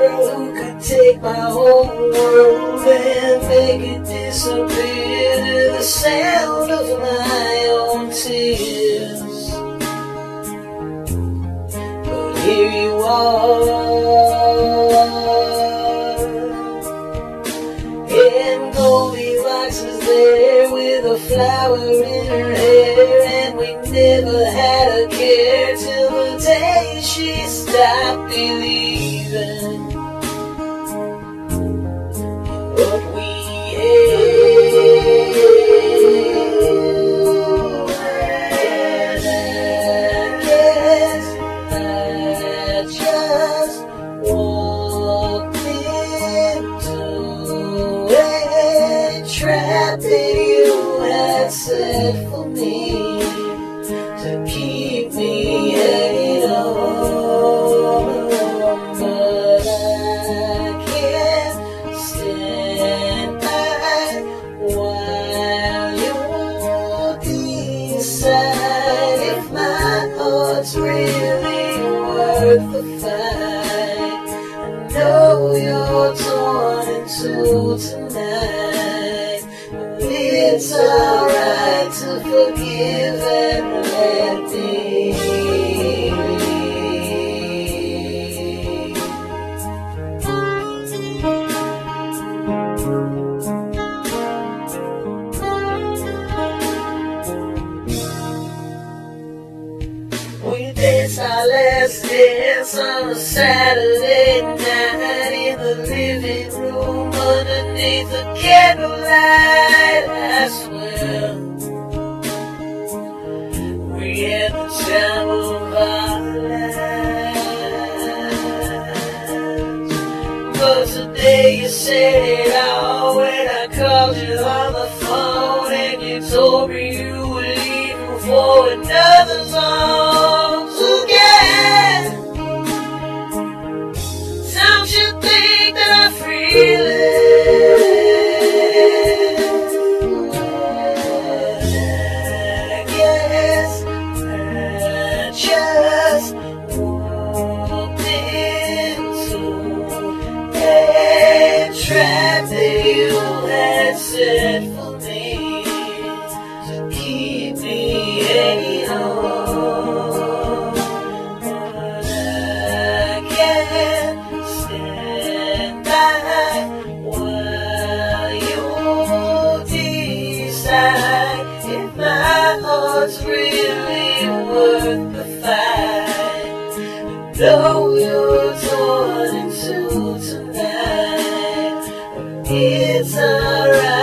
girl who could take my whole world and make it disappear to the sound of my own tears. But here you are, and Goldilocks is there with a flower in her hair, and we never had a care till the day she stopped believing in what we had. And I guess I just walked into a trap that you had set for me to keep me hanging on. But I can't stand by while you decide if my heart's really worth the fight. I know you're torn in two tonight, but it's alright to forgive and let me. We danced our last dance on a Saturday night in the living room underneath the candlelight. I swear we had the time of our lives. But today you said it all when I called you on the phone, and you told me you were leaving for another's arms again. Don't you think that I feel it? I guess I just walked into a trap that you had set for me to keep me hanging on. But I can't stand by while you decide if my heart's really worth the fight. Though you're torn in two tonight, it's alright.